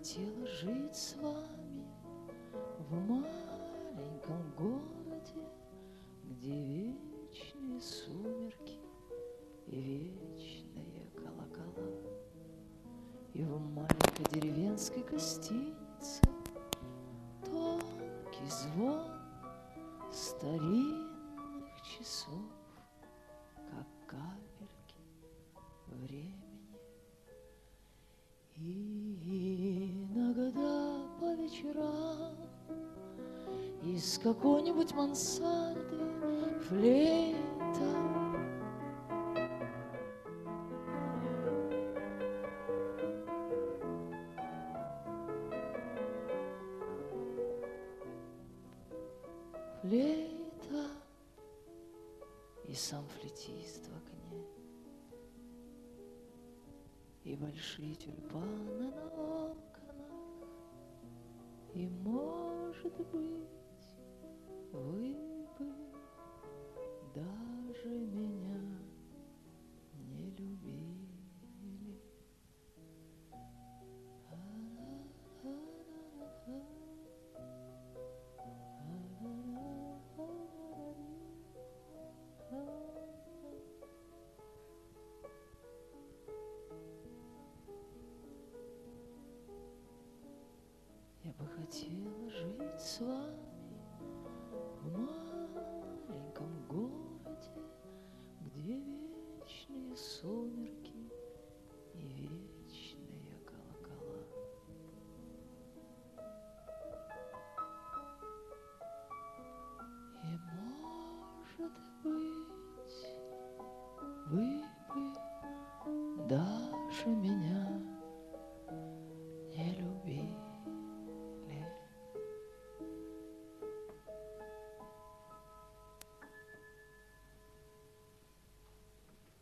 хотела жить с вами в маленьком городе, где вечные сумерки и вечные колокола. И в маленькой деревенской гостинице тонкий звон старинных часов, как капельки времени. И иногда по вечерам из какой-нибудь мансарды флейта и сам флейтист в окне, и большие тюльпаны на окнах, и, может быть, вы бы даже меня не любили. Я бы хотела жить с вами в маленьком городе, где вечные сумерки и вечные колокола. И, может быть, вы бы даже меня